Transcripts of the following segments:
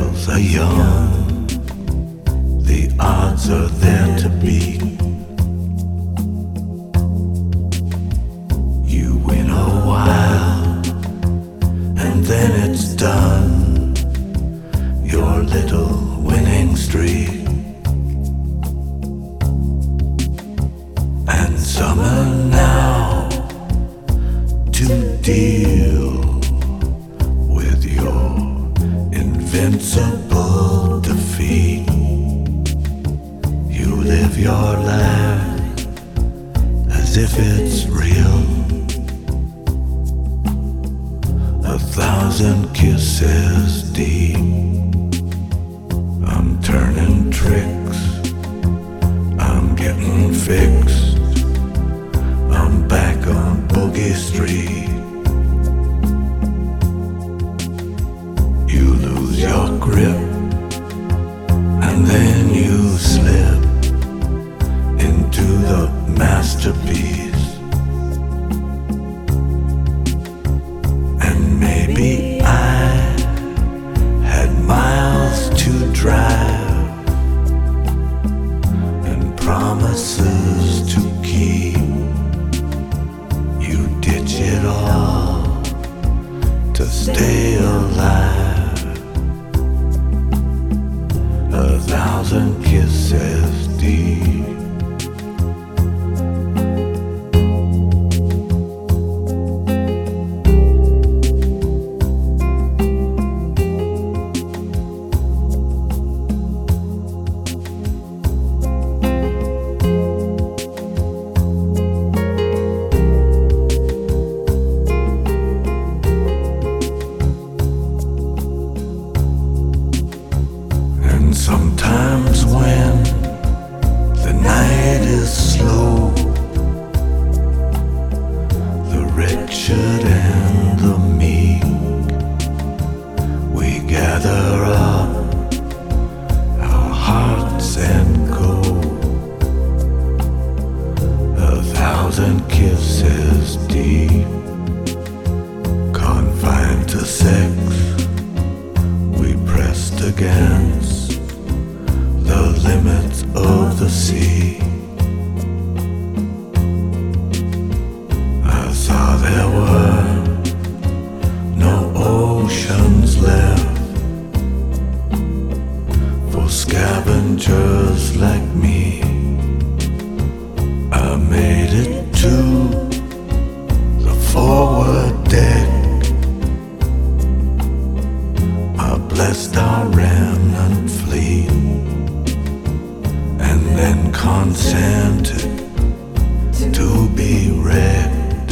girls are young, the odds are there to beat. You win a while, and then it's done, your little winning streak. And summer now to deal with your invincible defeat. You live your life as if it's real. 1,000 kisses deep. I'm turning tricks, I'm getting fixed, I'm back on Boogie Street. You lose your grip, and then you slip into the masterpiece. And maybe I had miles to drive and promises to keep. You ditch it all to stay alive. 1,000 kisses deep. And sometimes when the night is slow, the wretched and the meek, we gather up our hearts and go. 1,000 kisses deep, confined to sex, we pressed against the limits of the sea. I saw there were no oceans left for scavengers like me. I made it to the forward deck. I blessed our remnant fleet, and then consented to be wrecked.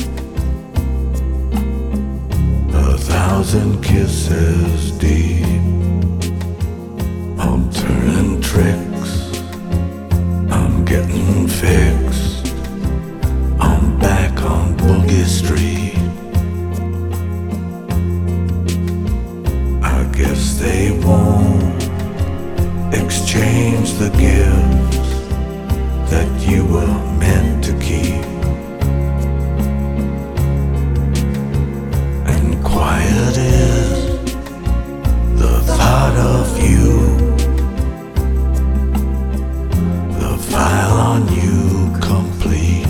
1,000 kisses deep. I'm turning tricks, I'm getting fixed, I'm back on Boogie Street. I guess they won't exchange the gifts that you were meant to keep. And quiet is the thought of you, the file on you complete,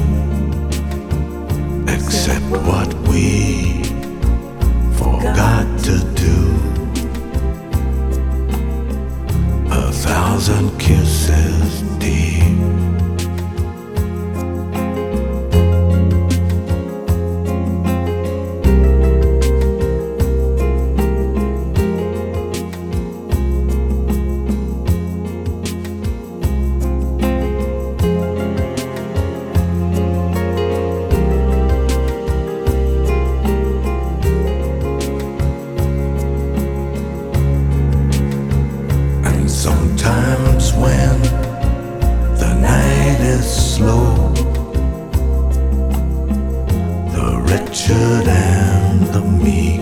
except what we forgot to do. 1,000 kisses deep. Sometimes when the night is slow, the wretched and the meek,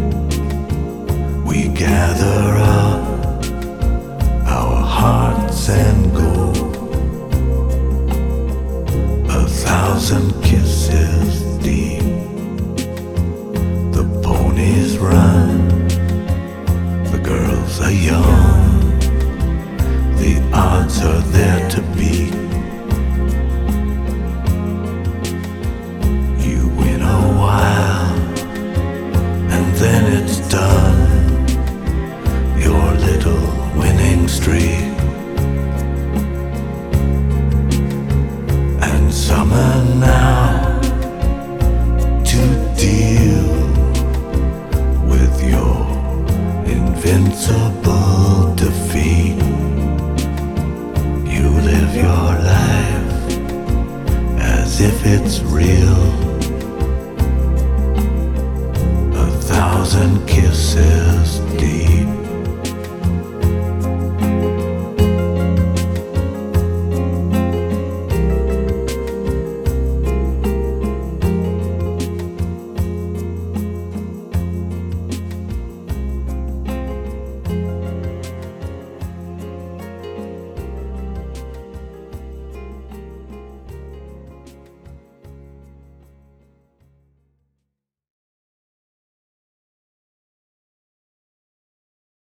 we gather up our hearts and go. 1,000 kisses deep. The ponies run, the girls are young, the odds are there to be